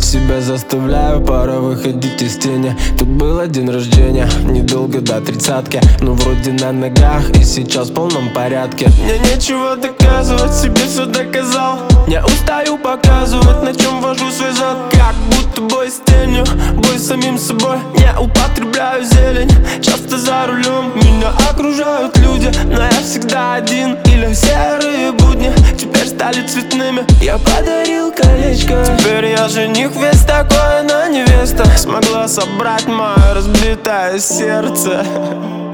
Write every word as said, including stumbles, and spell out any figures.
Себя заставляю, пора выходить из тени. Тут был день рождения, недолго до тридцатки, но вроде на ногах и сейчас в полном порядке. Мне нечего доказывать, себе все доказал. Не устаю показывать, на чем вожу свой зад. Как будто бой с тенью, бой с самим собой. Не употребляю зелень, часто за рулем. Меня окружают люди, но я всегда один. Или серые будни теперь стали цветными. Я подарил колечко, теперь я жених весь такой, но невеста смогла собрать мое разбитое сердце.